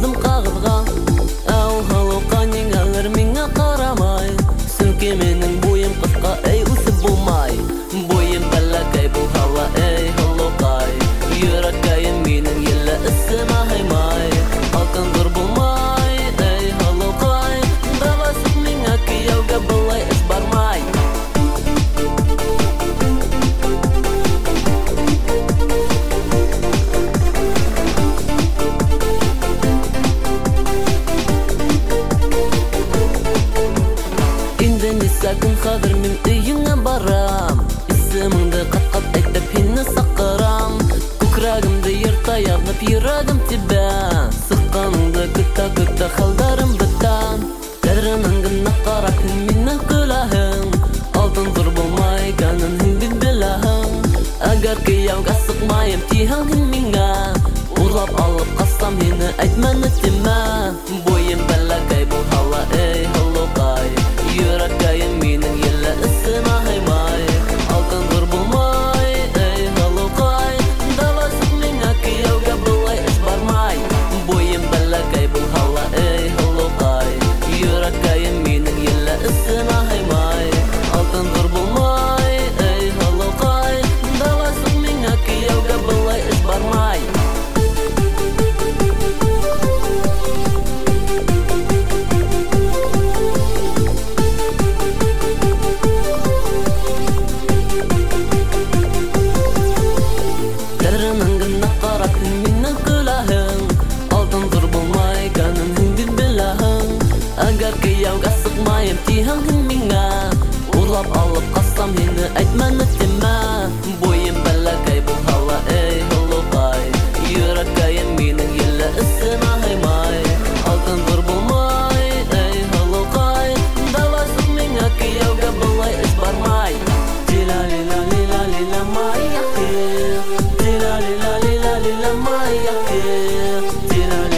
Kaldım kağıdğa Ау халуqa неңәлер миңа карамай Сөнки минең буем кыска эй үсеп булмай Буем бәләкәй бул һава эй халуқай Йөрәккәем минең елле исемә һаймай Алтын булмай эй халуқай Давай сык миңа кияүгә былай эш бармай Сәкін хәзер мин өйіңә барам Исеміңді қат-қат әйтеп һине сақырам Күкрәгемде йырта ягынып йөрәгем тибә Сыққаныңды көтә-көтә хәлдәрем бетә Тәҙрәнән генә ҡарап һин мине көләһең Алтын зур булмай икәнен һин бит беләһең Әгәр кейәүгә сыҡмайым тиһәң һин миңә Урлап алып ҡассам һине әйтмәне тимә Буйым бәләкәй булһа ла эй һылыуҡай Йөрәккәйем минең елле исемә һаймай Алтын зур булмай эй һылыуҡай Давай сыҡ миңә кейәүгә былай эш бармай Буйым бәләкәй булһа ла эй һылыуҡай Йөрәккәйем минең елле исемә һаймай Алтын зур булмай эй һылыуҡай Давай сыҡ миңа кейәүгә былай эш бармай Әгәр кейәүгә сыҡмайым тиһәң һин миңә Урлап алып ҡассам һине әйтмәне тимә Буйым бәләкәй булһа ла эй һылыуҡай Йөрәккәйем минең елле исемә һаймай Алтын зур булмай эй һылыуҡай Давай сыҡ миңа кейәүгә былай эш бармай Тила-лила-лила-лила май яҡи Тила-лила-лила-лила май яҡи